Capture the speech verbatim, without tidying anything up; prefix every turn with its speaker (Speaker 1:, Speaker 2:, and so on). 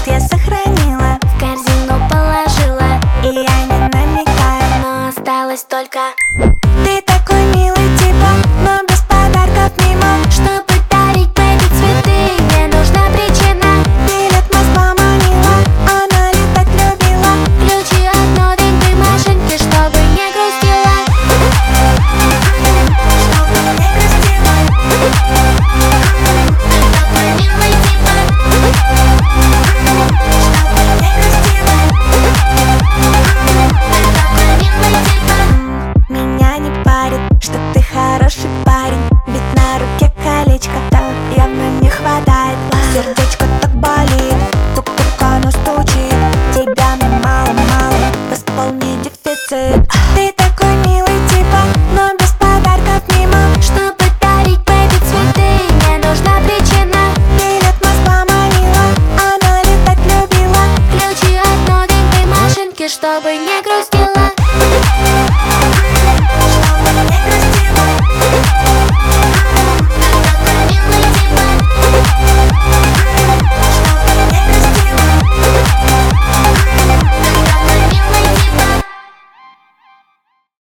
Speaker 1: я сохранила,
Speaker 2: в корзину положила,
Speaker 1: и я не намекаю,
Speaker 2: но осталось только.
Speaker 1: ты такой милый типа, но без подарков мимо.
Speaker 2: Чтобы дарить бэби цветы, мне нужна причина.
Speaker 1: Билет Москва манила, она летать любила.
Speaker 2: Ключи от новенькой машинки, чтобы не грустила.
Speaker 1: Чтобы не грустила.
Speaker 2: Такой милый типа,
Speaker 1: Чтобы не грустила.
Speaker 2: такой милый типа.
Speaker 1: Меня не парит, что ты хороший парень, ведь на руке колечко так явно не хватает. Сердечко так болит, тук-тук оно стучит. Тебя мне мало-мало, восполни дефицит. Ты такой милый типа, но без подарков мимо.
Speaker 2: Чтобы дарить бэби цветы, мне нужна причина.
Speaker 1: Билет Москва манила, она летать любила.
Speaker 2: Ключи от новенькой машинки, чтобы не грустить.